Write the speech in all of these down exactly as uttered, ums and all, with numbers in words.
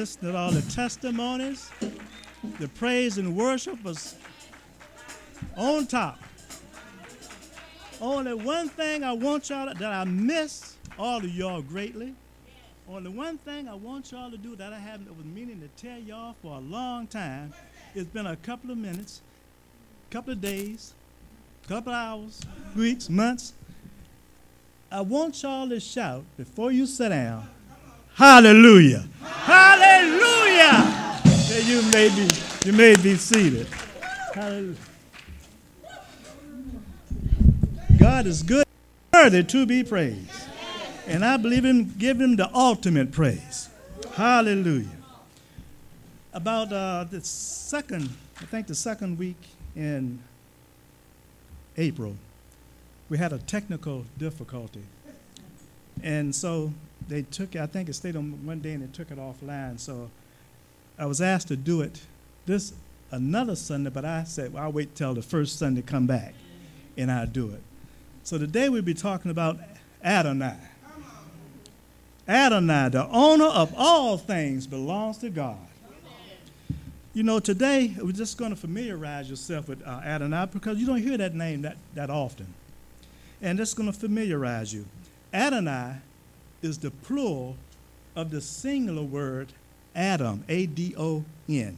listened to all the testimonies. The praise and worship was on top. Only one thing I want y'all to, that I miss all of y'all greatly. Only one thing I want y'all to do that I haven't was meaning to tell y'all for a long time. It's been a couple of minutes, couple of days, couple of hours, weeks, months. I want y'all to shout before you sit down, hallelujah. Hallelujah. Then you may be, you may be seated. Hallelujah. God is good, worthy to be praised. And I believe him, give him the ultimate praise. Hallelujah. About uh, the second, I think the second week in April, we had a technical difficulty. And so they took it, I think it stayed on one day and they took it offline. So I was asked to do it this another Sunday, but I said, well, I'll wait till the first Sunday come back and I'll do it. So today we'll be talking about Adonai. Adonai, the owner of all things, belongs to God. You know, today we're just going to familiarize yourself with uh, Adonai because you don't hear that name that, that often. And just going to familiarize you. Adonai is the plural of the singular word Adam, A D O N.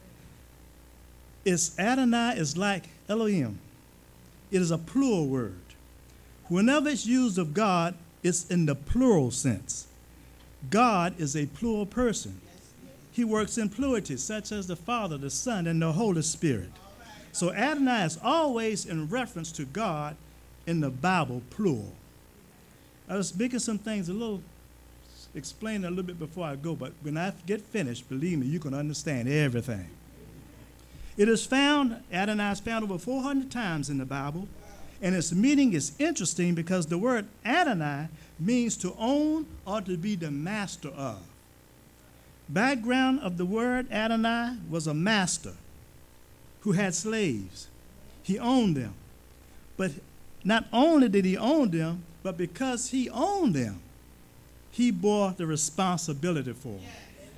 It's Adonai is like Elohim. It is a plural word. Whenever it's used of God, it's in the plural sense. God is a plural person. He works in plurality, such as the Father, the Son, and the Holy Spirit. So Adonai is always in reference to God in the Bible, plural. I was making some things a little, explain a little bit before I go, but when I get finished, believe me, you can understand everything. It is found, Adonai is found over four hundred times in the Bible, and its meaning is interesting because the word Adonai means to own or to be the master of. Background of the word Adonai was a master who had slaves. He owned them. But not only did he own them, but because he owned them, he bore the responsibility for them.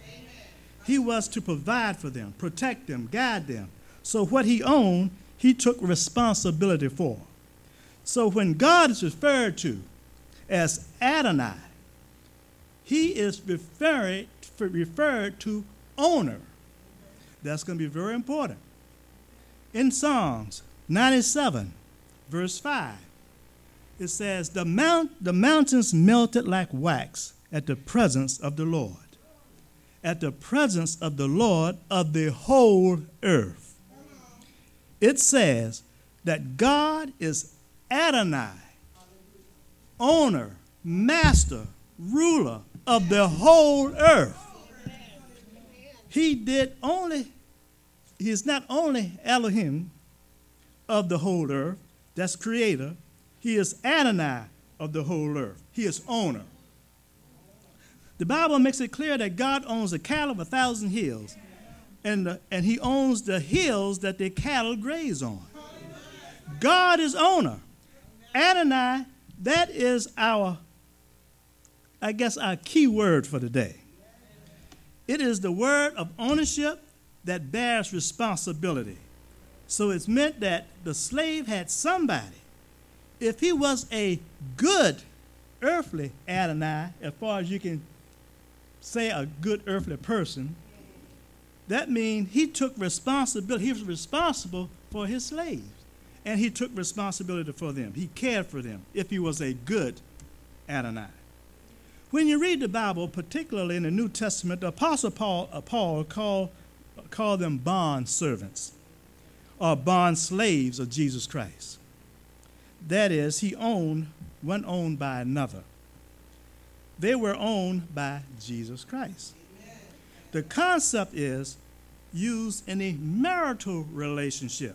He was to provide for them, protect them, guide them. So what he owned, he took responsibility for. So when God is referred to as Adonai, he is referred, referred to owner. That's going to be very important. In Psalms ninety-seven, verse five, it says, the, mount, the mountains melted like wax at the presence of the Lord, at the presence of the Lord of the whole earth. It says that God is Adonai, owner, master, ruler of the whole earth. He did only, he is not only Elohim of the whole earth, that's creator, he is Adonai of the whole earth. He is owner. The Bible makes it clear that God owns the cattle of a thousand hills, and, the, and he owns the hills that the cattle graze on. God is owner. Adonai, that is our, I guess, our key word for today. It is the word of ownership that bears responsibility. So it's meant that the slave had somebody. If he was a good earthly Adonai, as far as you can say a good earthly person, that means he took responsibility. He was responsible for his slaves. And he took responsibility for them. He cared for them if he was a good Adonai. When you read the Bible, particularly in the New Testament, the Apostle Paul, uh, Paul called, called them bond servants or bond slaves of Jesus Christ. That is, he owned, one owned by another. They were owned by Jesus Christ. Amen. The concept is used in a marital relationship.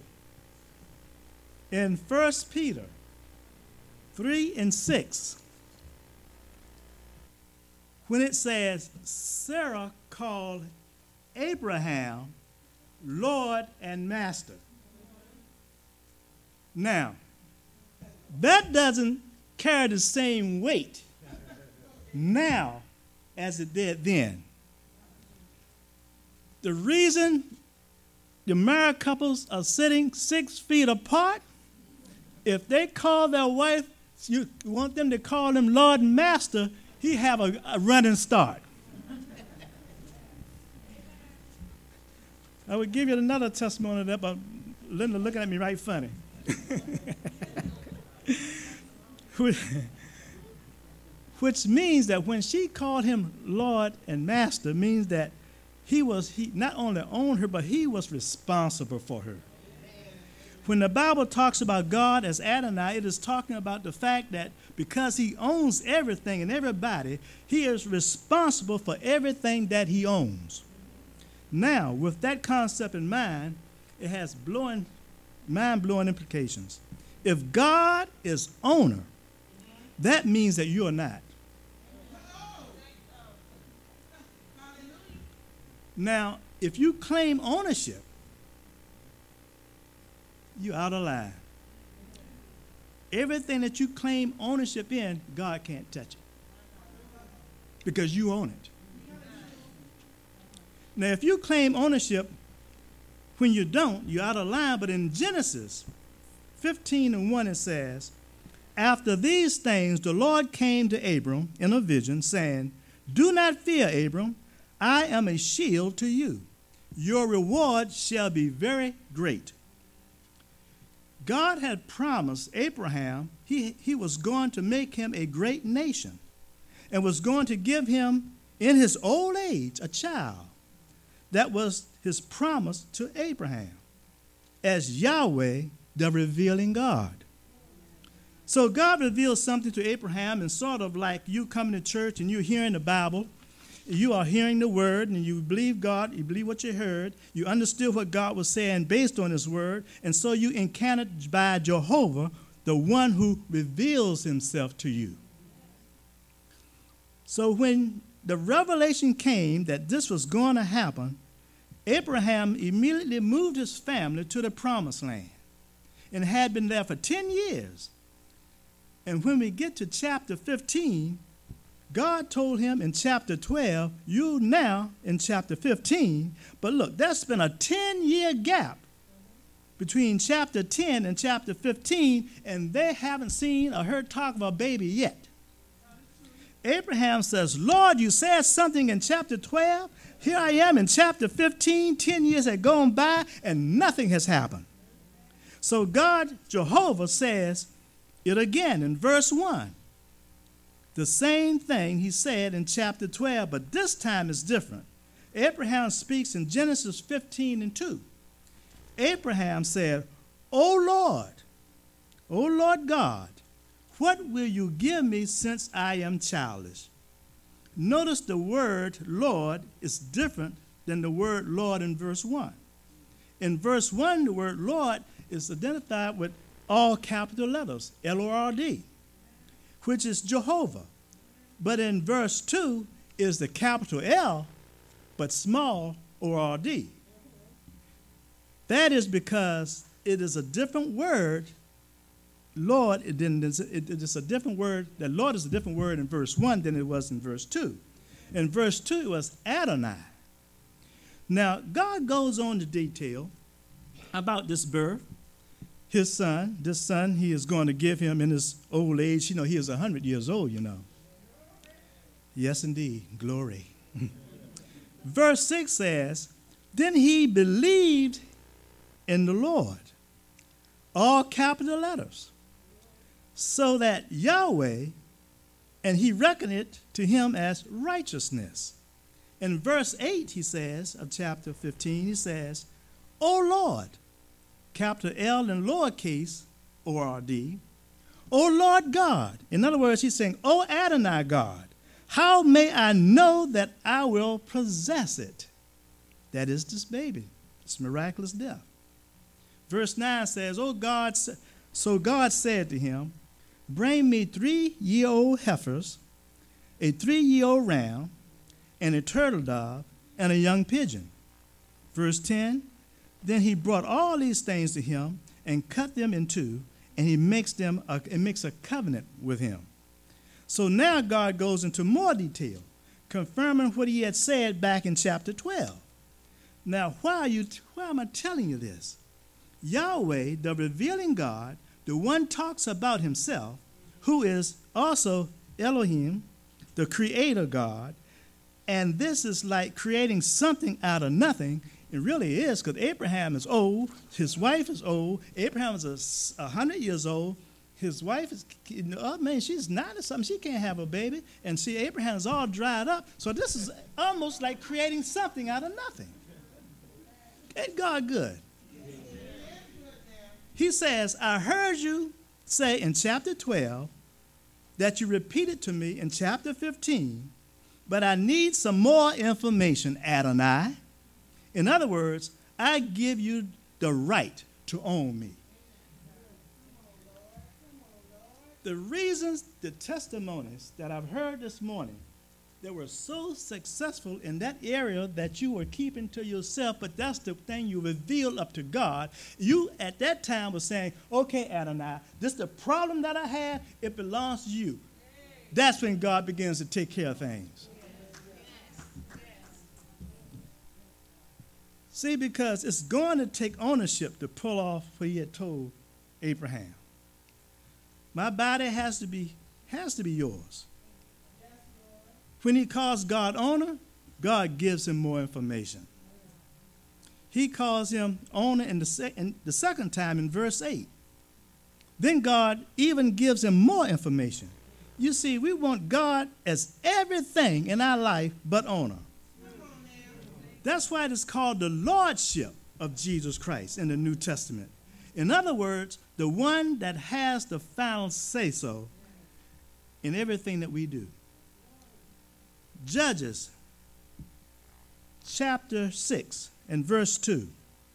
In First Peter three and six, when it says, Sarah called Abraham Lord and Master. Now, that doesn't carry the same weight now as it did then. The reason the married couples are sitting six feet apart, if they call their wife, you want them to call him Lord and Master, he have a, a running start. I would give you another testimony of that, but Linda looking at me right funny. Which means that when she called him Lord and Master, means that he was he not only owned her, but he was responsible for her. When the Bible talks about God as Adonai, it is talking about the fact that because he owns everything and everybody, he is responsible for everything that he owns. Now, with that concept in mind, it has blowing, mind-blowing implications. If God is owner, that means that you are not. Now, if you claim ownership, you're out of line. Everything that you claim ownership in, God can't touch it because you own it. Now, if you claim ownership when you don't, you're out of line. But in Genesis fifteen and one, it says, after these things, the Lord came to Abram in a vision, saying, do not fear, Abram. I am a shield to you. Your reward shall be very great. God had promised Abraham he, he was going to make him a great nation and was going to give him, in his old age, a child. That was his promise to Abraham as Yahweh, the revealing God. So God revealed something to Abraham, and sort of like you coming to church and you're hearing the Bible, you are hearing the word, and you believe God, you believe what you heard, you understood what God was saying based on his word, and so you encountered by Jehovah, the one who reveals himself to you. So when the revelation came that this was going to happen, Abraham immediately moved his family to the promised land and had been there for ten years. And when we get to chapter fifteen, God told him in chapter twelve, you now in chapter fifteen, but look, there's been a ten-year gap between chapter ten and chapter fifteen, and they haven't seen or heard talk of a baby yet. Abraham says, Lord, you said something in chapter twelve. Here I am in chapter fifteen. ten years had gone by, and nothing has happened. So God, Jehovah, says it again in verse one. The same thing he said in chapter twelve, but this time is different. Abraham speaks in Genesis fifteen and two. Abraham said, O Lord, O Lord God, what will you give me since I am childish? Notice the word Lord is different than the word Lord in verse one. In verse one, the word Lord is identified with all capital letters, L O R D, which is Jehovah. But in verse two is the capital L, but small O R D. That is because it is a different word. Lord, it is a different word. The Lord is a different word in verse one than it was in verse two. In verse two, it was Adonai. Now, God goes on to detail about this birth. His son, this son he is going to give him in his old age. You know, he is one hundred years old, you know. Yes, indeed. Glory. Verse six says, then he believed in the Lord. All capital letters. So that Yahweh, and he reckoned it to him as righteousness. In verse eight, he says, of chapter fifteen, he says, O Lord, capital L and lowercase O R D, O Lord God. In other words, he's saying, O Adonai God, how may I know that I will possess it? That is this baby, this miraculous death. Verse nine says, O God, so God said to him, bring me three-year-old heifers, a three-year-old ram, and a turtle dove, and a young pigeon. Verse ten, then he brought all these things to him and cut them in two, and he makes them a, and makes a covenant with him. So now God goes into more detail, confirming what he had said back in chapter twelve. Now, why are you? Why am I telling you this? Yahweh, the revealing God, the one talks about himself, who is also Elohim, the creator God, and this is like creating something out of nothing. It really is, because Abraham is old, his wife is old, Abraham is a hundred years old, his wife is, oh man, she's ninety something, she can't have a baby, and see, Abraham's all dried up, so this is almost like creating something out of nothing. Ain't God good? He says, I heard you say in chapter twelve that you repeated to me in chapter fifteen, but I need some more information, Adonai. In other words, I give you the right to own me. The reasons, the testimonies that I've heard this morning that were so successful in that area that you were keeping to yourself, but that's the thing you revealed up to God. You at that time were saying, okay, Adonai, this is the problem that I had, it belongs to you. That's when God begins to take care of things. See, because it's going to take ownership to pull off what he had told Abraham. My body has to be, has to be yours. When he calls God owner, God gives him more information. He calls him owner in the, sec- in the second time in verse eight. Then God even gives him more information. You see, we want God as everything in our life but owner. That's why it is called the Lordship of Jesus Christ in the New Testament. In other words, the one that has the final say-so in everything that we do. Judges chapter six and verse two.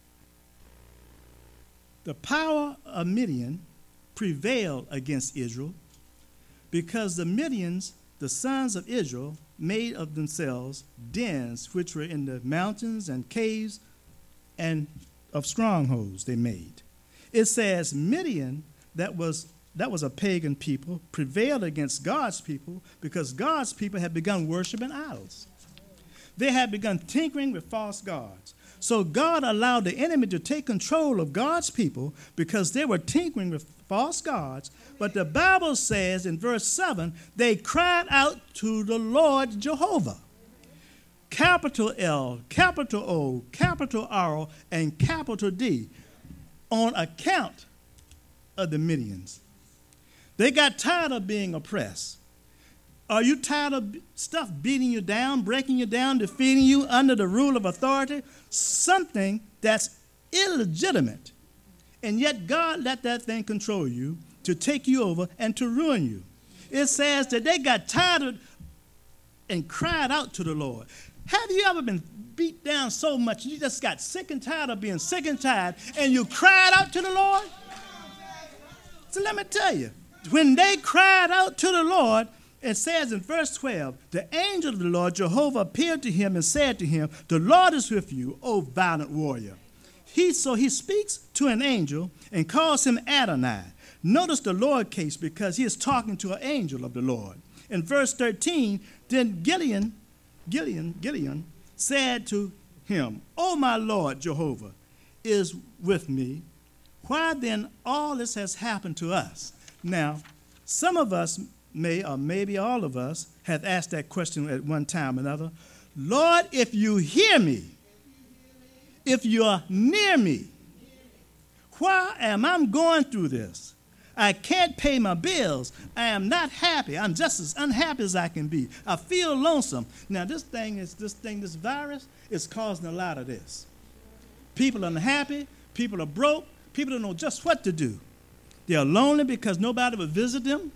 The power of Midian prevailed against Israel because the Midians, the sons of Israel, made of themselves dens which were in the mountains and caves and of strongholds they made. It says Midian, that was that was a pagan people, prevailed against God's people because God's people had begun worshiping idols. They had begun tinkering with false gods. So God allowed the enemy to take control of God's people because they were tinkering with false gods. But the Bible says in verse seven, they cried out to the Lord Jehovah. Capital L, capital O, capital R, and capital D, on account of the Midians. They got tired of being oppressed. Are you tired of stuff beating you down, breaking you down, defeating you under the rule of authority? Something that's illegitimate. And yet God let that thing control you to take you over and to ruin you. It says that they got tired of and cried out to the Lord. Have you ever been beat down so much you just got sick and tired of being sick and tired and you cried out to the Lord? So let me tell you, when they cried out to the Lord, it says in verse twelve, the angel of the Lord, Jehovah, appeared to him and said to him, the Lord is with you, O valiant warrior. He, so he speaks to an angel and calls him Adonai. Notice the Lord case because he is talking to an angel of the Lord. In verse thirteen, then Gideon, Gideon, Gideon said to him, O my Lord Jehovah is with me. Why then all this has happened to us? Now, some of us may, or maybe all of us, have asked that question at one time or another. Lord, if you hear me, if you're near me, why am I going through this? I can't pay my bills. I am not happy. I'm just as unhappy as I can be. I feel lonesome. Now, this thing is this thing, this virus is causing a lot of this. People are unhappy. People are broke. People don't know just what to do. They are lonely because nobody will visit them.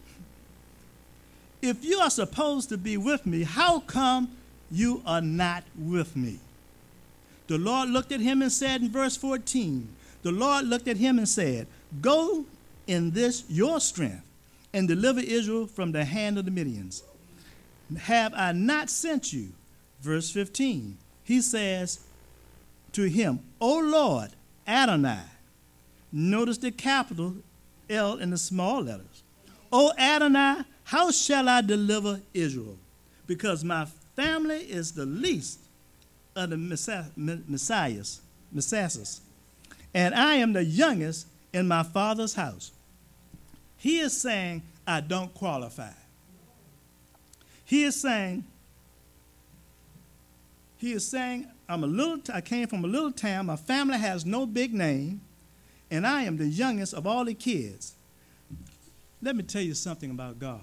If you are supposed to be with me, how come you are not with me? The Lord looked at him and said in verse fourteen, the Lord looked at him and said, go in this your strength and deliver Israel from the hand of the Midians. Have I not sent you? Verse fifteen, he says to him, O Lord, Adonai. Notice the capital L in the small letters. O Adonai, how shall I deliver Israel? Because my family is the least of the Messiah, Messiahs, Messiahs, and I am the youngest in my father's house. He is saying, I don't qualify. He is saying, he is saying, I'm a little, I came from a little town, my family has no big name, and I am the youngest of all the kids. Let me tell you something about God.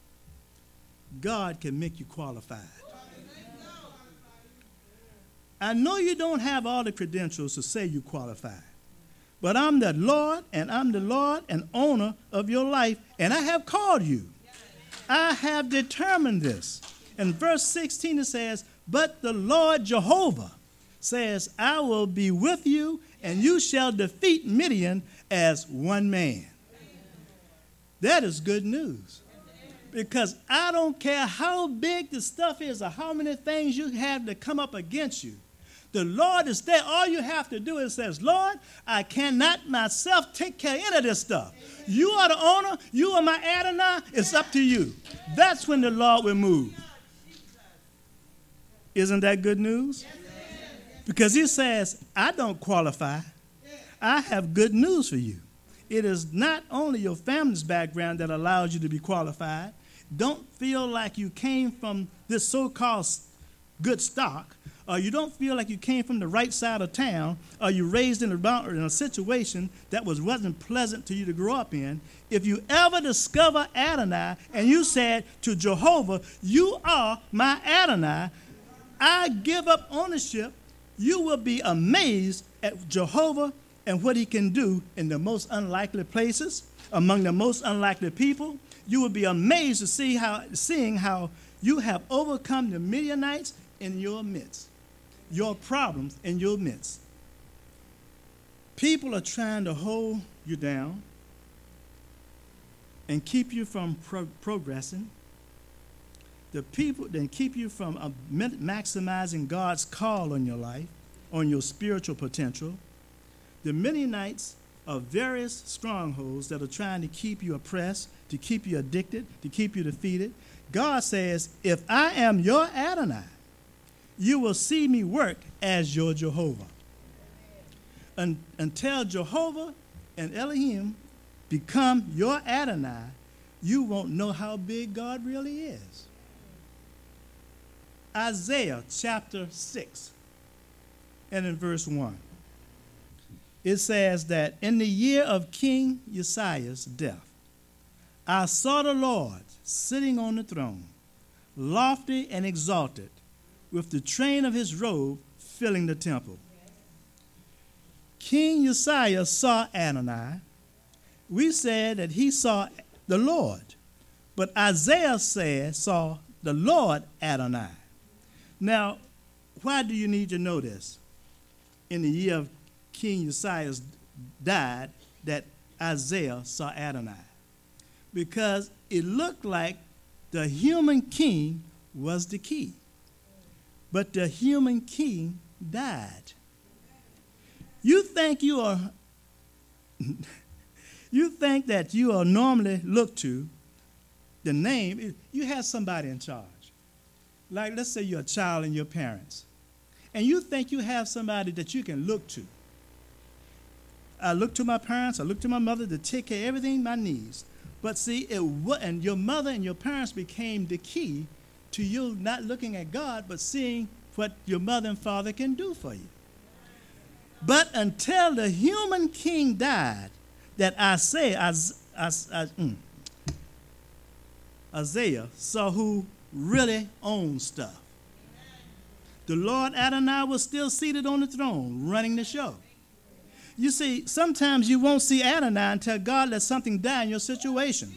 God can make you qualified. I know you don't have all the credentials to say you qualified, but I'm the Lord, and I'm the Lord and owner of your life, and I have called you. I have determined this. In verse sixteen it says, but the Lord Jehovah says, I will be with you, and you shall defeat Midian as one man. That is good news. Because I don't care how big the stuff is or how many things you have to come up against you. The Lord is there. All you have to do is says, Lord, I cannot myself take care of any of this stuff. You are the owner. You are my Adonai. It's up to you. That's when the Lord will move. Isn't that good news? Because he says, I don't qualify. I have good news for you. It is not only your family's background that allows you to be qualified. Don't feel like you came from this so-called good stock, or you don't feel like you came from the right side of town, or you raised in a, in a situation that was, wasn't pleasant to you to grow up in. If you ever discover Adonai and you said to Jehovah, you are my Adonai, I give up ownership, you will be amazed at Jehovah and what he can do in the most unlikely places, among the most unlikely people. You will be amazed to see how, seeing how you have overcome the Midianites in your midst, your problems in your midst. People are trying to hold you down and keep you from pro- progressing. The people that keep you from uh, maximizing God's call on your life, on your spiritual potential. The Midianites are various strongholds that are trying to keep you oppressed, to keep you addicted, to keep you defeated. God says, if I am your Adonai, you will see me work as your Jehovah. Un- until Jehovah and Elohim become your Adonai, you won't know how big God really is. Isaiah chapter six and in verse one. It says that in the year of King Uzziah's death, I saw the Lord sitting on the throne, lofty and exalted, with the train of his robe filling the temple. King Uzziah saw Adonai. We said that he saw the Lord, but Isaiah said saw the Lord Adonai. Now, why do you need to know this? In the year of King Uzziah died, that Isaiah saw Adonai. Because it looked like the human king was the key. But the human king died. You think you are, you think that you are normally looked to, the name, you have somebody in charge. Like, let's say you're a child and your parents, and you think you have somebody that you can look to. I look to my parents, I look to my mother to take care of everything my needs. But see, it and your mother and your parents became the key to you not looking at God, but seeing what your mother and father can do for you. But until the human king died, that Isaiah, Isaiah, mm, Isaiah saw who really owns stuff. The Lord Adonai was still seated on the throne, running the show. You see, sometimes you won't see Adonai until God lets something die in your situation.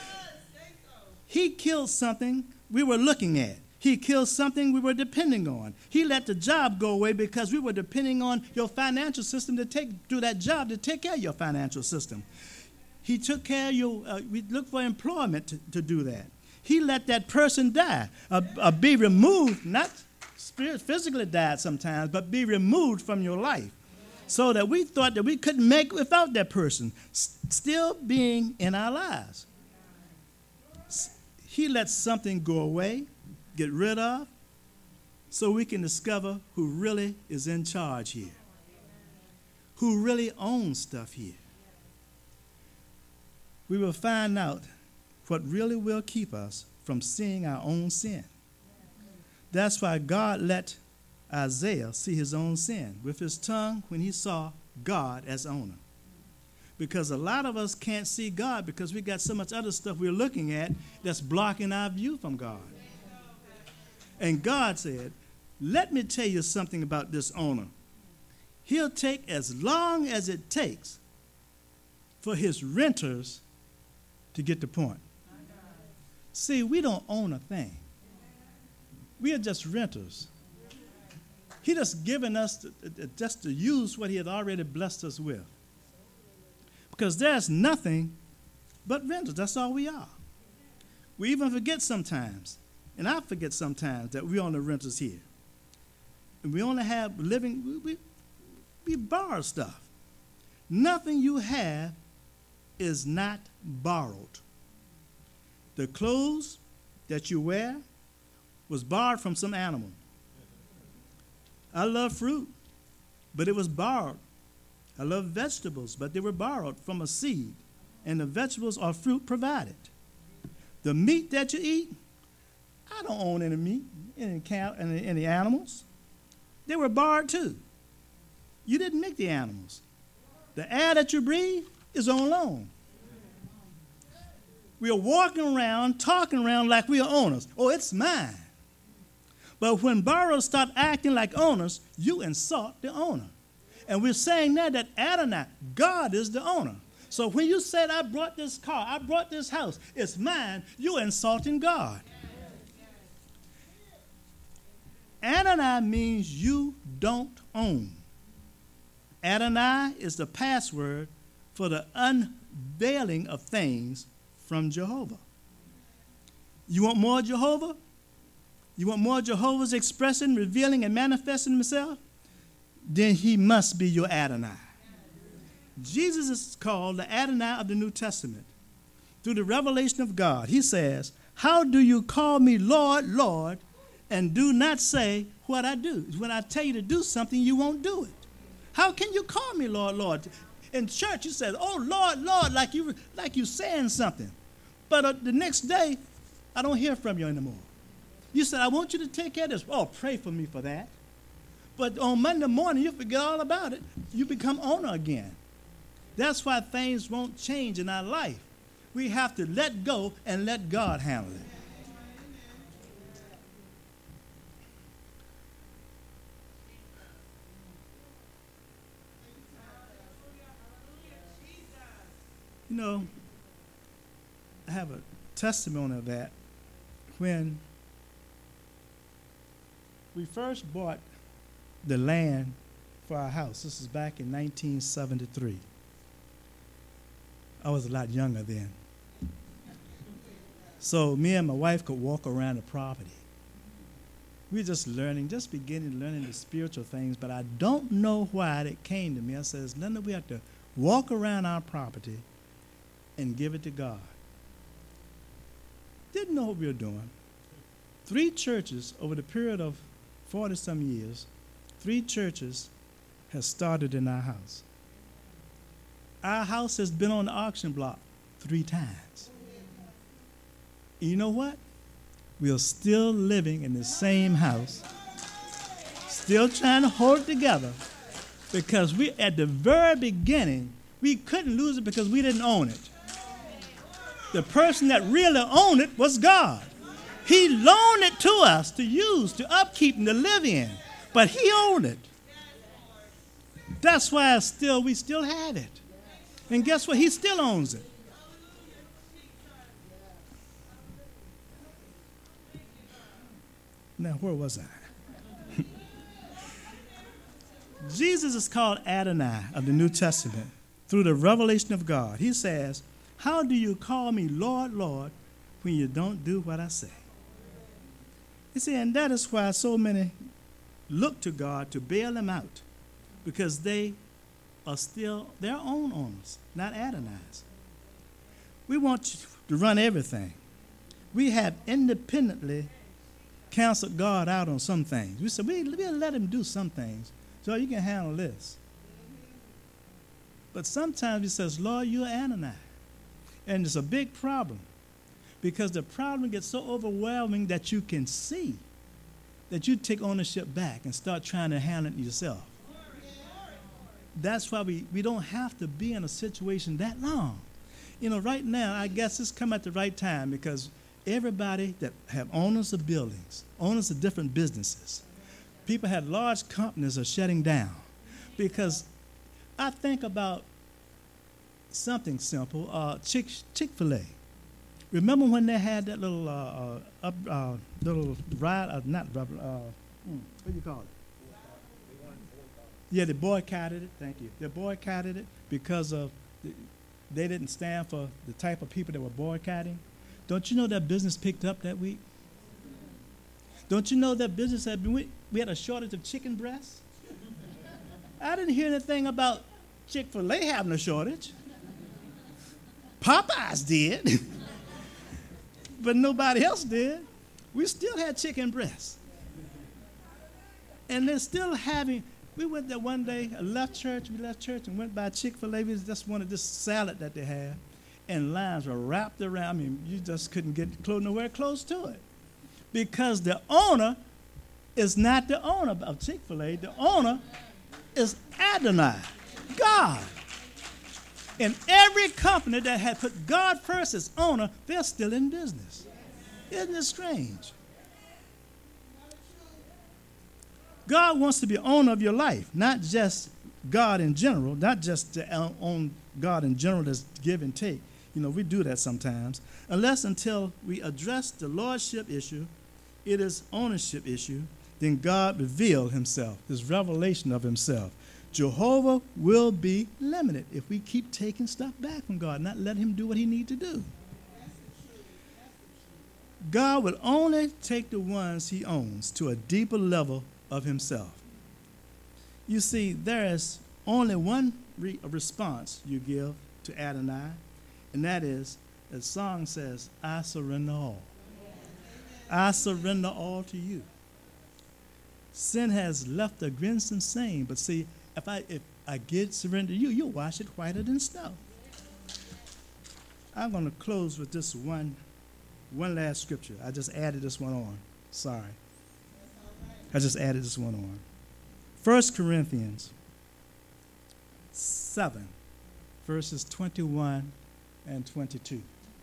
He killed something we were looking at. He killed something we were depending on. He let the job go away because we were depending on your financial system to take do that job to take care of your financial system. He took care of your, uh, we looked for employment to, to do that. He let that person die, uh, uh, be removed, not spirit, physically died sometimes, but be removed from your life. So that we thought that we couldn't make without that person s- still being in our lives. S- He let something go away, get rid of, so we can discover who really is in charge here, who really owns stuff here. We will find out what really will keep us from seeing our own sin. That's why God let Isaiah see his own sin with his tongue when he saw God as owner. Because a lot of us can't see God because we got so much other stuff we're looking at that's blocking our view from God. And God said, let me tell you something about this owner. He'll take as long as it takes for his renters to get the point. See, we don't own a thing. We are just renters. He just given us to, just to use what he had already blessed us with. Because there's nothing but renters. That's all we are. We even forget sometimes, and I forget sometimes, that we're on the renters here. And we only have living, we, we, we borrow stuff. Nothing you have is not borrowed. The clothes that you wear was borrowed from some animal. I love fruit, but it was borrowed. I love vegetables, but they were borrowed from a seed, and the vegetables or fruit provided. The meat that you eat, I don't own any meat, any cow, any, any animals. They were borrowed too. You didn't make the animals. The air that you breathe is on loan. We are walking around, talking around like we are owners. Oh, it's mine. But when borrowers start acting like owners, you insult the owner. And we're saying now that Adonai, God is the owner. So when you said, I brought this car, I brought this house, it's mine, you're insulting God. Adonai means you don't own. Adonai is the password for the unveiling of things from Jehovah. You want more Jehovah? You want more Jehovah's expressing, revealing, and manifesting himself? Then he must be your Adonai. Jesus is called the Adonai of the New Testament. Through the revelation of God, he says, how do you call me Lord, Lord, and do not say what I do? When I tell you to do something, you won't do it. How can you call me Lord, Lord? In church, you said, oh, Lord, Lord, like you like you saying something. But uh, the next day, I don't hear from you anymore. You said, I want you to take care of this. Oh, pray for me for that. But on Monday morning, you forget all about it. You become owner again. That's why things won't change in our life. We have to let go and let God handle it. You know, I have a testimony of that. When we first bought the land for our house, this is back in nineteen seventy-three. I was a lot younger then. So me and my wife could walk around the property. We were just learning, just beginning learning the spiritual things, but I don't know why it came to me. I says, Linda, we have to walk around our property and give it to God. Didn't know what we were doing. Three churches over the period of forty-some years, three churches has started in our house. Our house has been on the auction block three times. And you know what? We are still living in the same house, still trying to hold it together, because we, at the very beginning, we couldn't lose it because we didn't own it. The person that really owned it was God. He loaned it to us to use, to upkeep, and to live in. But he owned it. That's why still we still have it. And guess what? He still owns it. Now, where was I? Jesus is called Adonai of the New Testament through the revelation of God. He says, how do you call me Lord, Lord, when you don't do what I say? You see, and that is why so many look to God to bail them out, because they are still their own owners, not Adonai's. We want you to run everything. We have independently canceled God out on some things. We said, we, we'll let him do some things. So you can handle this. But sometimes he says, Lord, you're Adonai. And it's a big problem because the problem gets so overwhelming that you can see that you take ownership back and start trying to handle it yourself. That's why we, we don't have to be in a situation that long. You know, right now, I guess it's come at the right time because everybody that have owners of buildings, owners of different businesses, people had large companies are shutting down because I think about something simple, uh, Chick, Chick-fil-A. Remember when they had that little, uh, uh, up, uh, little ride, uh, not rubber, uh, hmm, what do you call it? Yeah, they boycotted it. Thank you. They boycotted it because of the, they didn't stand for the type of people that were boycotting. Don't you know that business picked up that week? Don't you know that business had been, we, we had a shortage of chicken breasts? I didn't hear anything about Chick-fil-A having a shortage. Popeyes did, but nobody else did. We still had chicken breasts. And they're still having, we went there one day, I left church, we left church and went by Chick-fil-A. We just wanted this salad that they had. And lines were wrapped around. I mean, you just couldn't get close, nowhere close to it. Because the owner is not the owner of Chick-fil-A. The owner is Adonai, God. And every company that had put God first as owner, they're still in business. Isn't it strange? God wants to be owner of your life, not just God in general, not just to own God in general, that's give and take. You know, we do that sometimes. Unless until we address the lordship issue, it is ownership issue, then God revealed himself, his revelation of himself. Jehovah will be limited if we keep taking stuff back from God, not let him do what he needs to do. God will only take the ones he owns to a deeper level of himself. You see, there is only one re- response you give to Adonai, and that is, the song says, I surrender all. I surrender all to you. Sin has left a crimson stain, but see, if I if I get surrender to you, you'll wash it whiter than snow. I'm going to close with this one, one last scripture. I just added this one on. Sorry. I just added this one on. First Corinthians seven, verses twenty-one and twenty-two.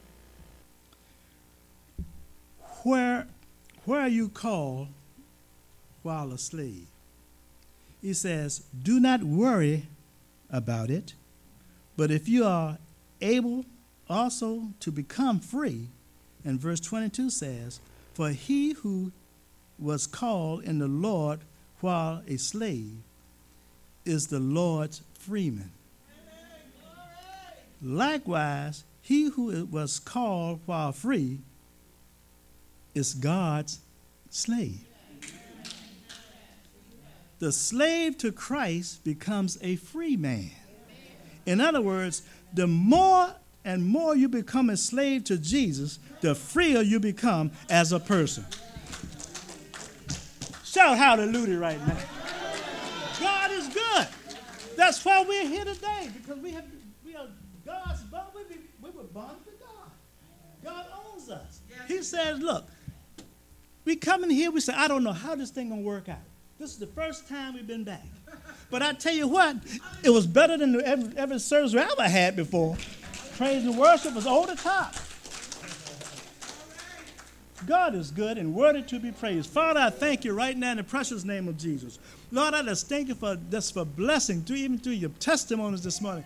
Where, where are you called while a slave? He says, do not worry about it, but if you are able also to become free, and verse twenty-two says, for he who was called in the Lord while a slave is the Lord's freeman. Likewise, he who was called while free is God's slave. The slave to Christ becomes a free man. In other words, the more and more you become a slave to Jesus, the freer you become as a person. Shout hallelujah right now. God is good. That's why we're here today, because we have we are God's born. We, we were born to God. God owns us. He says, look, we come in here, we say, I don't know how this thing gonna work out. This is the first time we've been back. But I tell you what, it was better than every, every service we ever had before. Praise and worship was over the top. God is good and worthy to be praised. Father, I thank you right now in the precious name of Jesus. Lord, I just thank you for this for blessing, through, even through your testimonies this morning.